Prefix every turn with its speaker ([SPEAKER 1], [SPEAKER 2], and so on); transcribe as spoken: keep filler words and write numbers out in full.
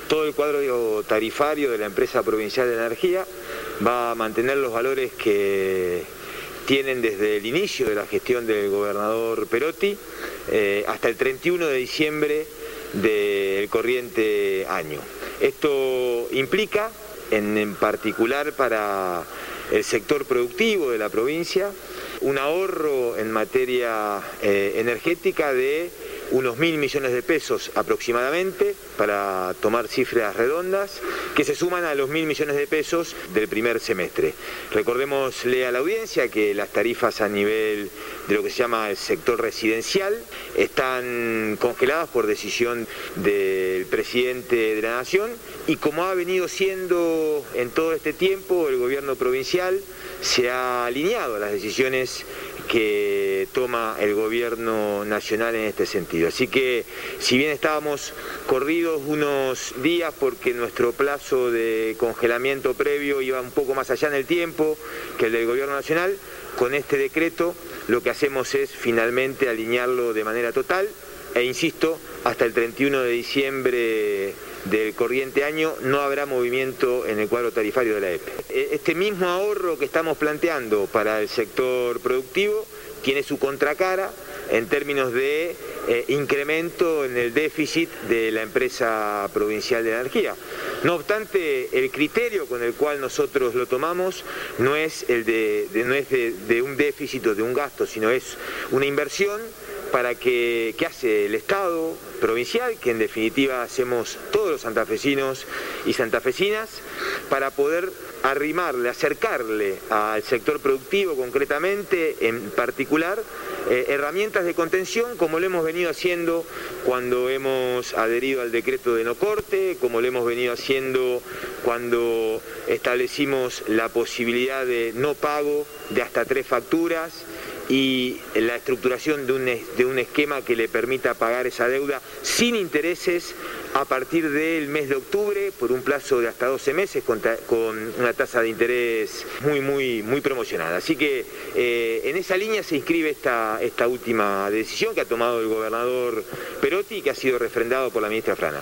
[SPEAKER 1] Todo el cuadro tarifario de la empresa provincial de energía va a mantener los valores que tienen desde el inicio de la gestión del gobernador Perotti eh, hasta el treinta y uno de diciembre del corriente año. Esto implica, en, en particular para el sector productivo de la provincia, un ahorro en materia eh, energética de unos mil millones de pesos aproximadamente, para tomar cifras redondas, que se suman a los mil millones de pesos del primer semestre. Recordémosle a la audiencia que las tarifas a nivel de lo que se llama el sector residencial están congeladas por decisión del presidente de la Nación, y como ha venido siendo en todo este tiempo, el gobierno provincial se ha alineado a las decisiones que toma el gobierno nacional en este sentido. Así que, si bien estábamos corridos unos días porque nuestro plazo de congelamiento previo iba un poco más allá en el tiempo que el del gobierno nacional, con este decreto lo que hacemos es finalmente alinearlo de manera total, e insisto, hasta el treinta y uno de diciembre del corriente año no habrá movimiento en el cuadro tarifario de la E P E. Este mismo ahorro que estamos planteando para el sector productivo tiene su contracara en términos de eh, incremento en el déficit de la empresa provincial de energía. No obstante, el criterio con el cual nosotros lo tomamos no es el de, de, no es de, de un déficit o de un gasto, sino es una inversión para que, que hace el Estado provincial, que en definitiva hacemos todos los santafesinos y santafesinas, para poder arrimarle, acercarle al sector productivo concretamente, en particular, eh, herramientas de contención, como lo hemos venido haciendo cuando hemos adherido al decreto de no corte, como lo hemos venido haciendo cuando establecimos la posibilidad de no pago de hasta tres facturas, y la estructuración de un, de un esquema que le permita pagar esa deuda sin intereses a partir del mes de octubre por un plazo de hasta doce meses con, con una tasa de interés muy, muy, muy promocionada. Así que eh, en esa línea se inscribe esta, esta última decisión que ha tomado el gobernador Perotti y que ha sido refrendado por la ministra Frana.